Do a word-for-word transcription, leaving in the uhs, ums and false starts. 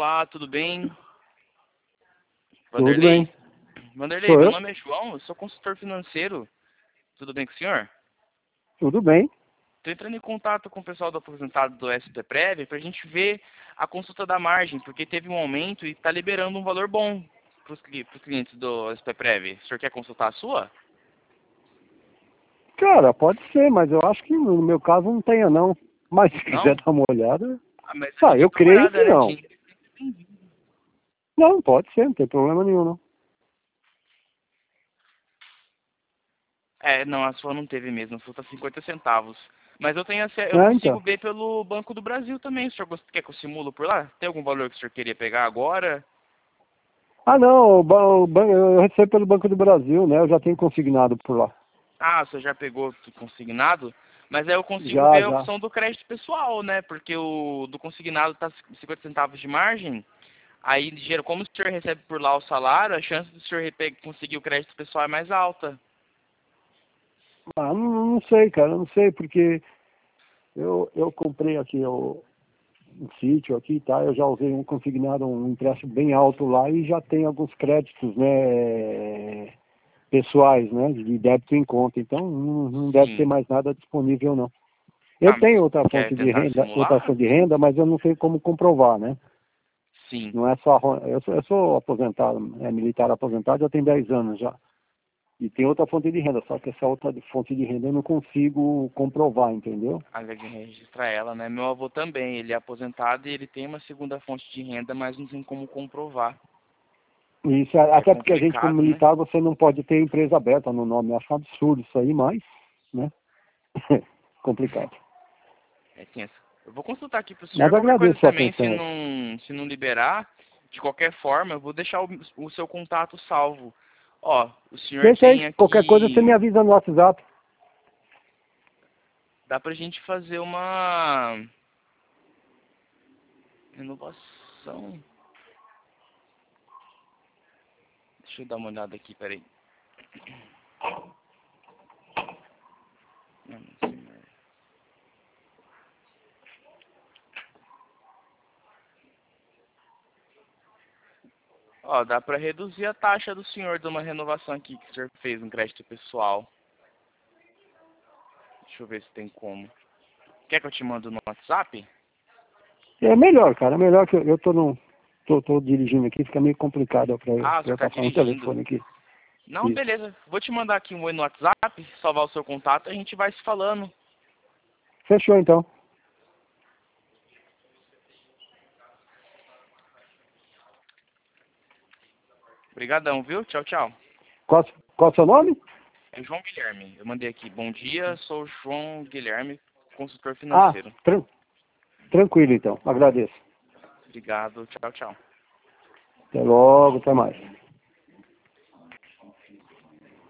Olá, tudo bem? Tudo Vanderlei? bem. Vanderlei, Sou meu eu? nome é João, eu sou consultor financeiro. Tudo bem com o senhor? Tudo bem. Estou entrando em contato com o pessoal do aposentado do S P Prev para a gente ver a consulta da margem, porque teve um aumento e está liberando um valor bom para os clientes do S P Prev. O senhor quer consultar a sua? Cara, pode ser, mas eu acho que no meu caso não tenha não. Mas se quiser Não? dar uma olhada... Ah, mas a Tá, gente eu dá uma creio que olhada, né? não. Tinha- Não, pode ser, não tem problema nenhum não. É, não, a sua não teve mesmo, a sua tá cinquenta centavos. Mas eu tenho ace- eu É, consigo então. ver pelo Banco do Brasil também. O senhor gost- quer que eu simulo por lá? Tem algum valor que o senhor queria pegar agora? Ah não, o ba- o ban- eu recebo pelo Banco do Brasil, né? Eu já tenho consignado por lá. Ah, você já pegou tudo consignado? Mas aí eu consigo Já, ver a já. opção do crédito pessoal, né? Porque o do consignado tá cinquenta centavos de margem. Aí, gera- como o senhor recebe por lá o salário, a chance do senhor repe- conseguir o crédito pessoal é mais alta. Ah, não, não sei, cara, não sei, porque eu, eu comprei aqui o, um sítio aqui, tá? Eu já usei um consignado, um empréstimo bem alto lá e já tem alguns créditos, né? Pessoais, né? De débito em conta. Então não, não deve ter Sim. mais nada disponível, não. Eu Ah, mas tenho outra quer fonte de tentar renda, outra simular? fonte de renda, mas eu não sei como comprovar, né? Sim. Não é só. Eu sou, eu sou aposentado, é militar aposentado, já tem dez anos já. E tem outra fonte de renda, só que essa outra fonte de renda eu não consigo comprovar, entendeu? A gente registra ela, né? Meu avô também, ele é aposentado e ele tem uma segunda fonte de renda, mas não tem como comprovar. E isso, é- É até porque a gente, como complicado, né? militar, você não pode ter empresa aberta no nome. Eu acho um absurdo isso aí, mas, né? Complicado. É tenso. Eu vou consultar aqui pro senhor. Mas Qualquer coisa agradeço a sua também, se atenção aí. não, se não liberar, de qualquer forma, eu vou deixar o, o seu contato salvo. Ó, o senhor Deixa aí, tem qualquer coisa você me aqui. avisa no WhatsApp. Dá pra gente fazer uma renovação. Deixa eu dar uma olhada aqui, peraí. Não, não sei mais. Ó, dá pra reduzir a taxa do senhor de uma renovação aqui que o senhor fez um crédito pessoal. Deixa eu ver se tem como. Quer que eu te mando no WhatsApp? É melhor, cara. É melhor que eu, eu tô, no, tô, tô dirigindo aqui, fica meio complicado pra eu, Ah, o pra eu senhor tá estar falando no dirigindo. telefone aqui. Não, Isso. beleza. Vou te mandar aqui um oi no WhatsApp, salvar o seu contato, a gente vai se falando. Fechou então. Obrigadão, viu? Tchau, tchau. Qual, qual o seu nome? É João Guilherme. Eu mandei aqui. Bom dia, sou João Guilherme, consultor Ah, financeiro. tran tranquilo então. Agradeço. Obrigado. Tchau, tchau. Até logo, até mais.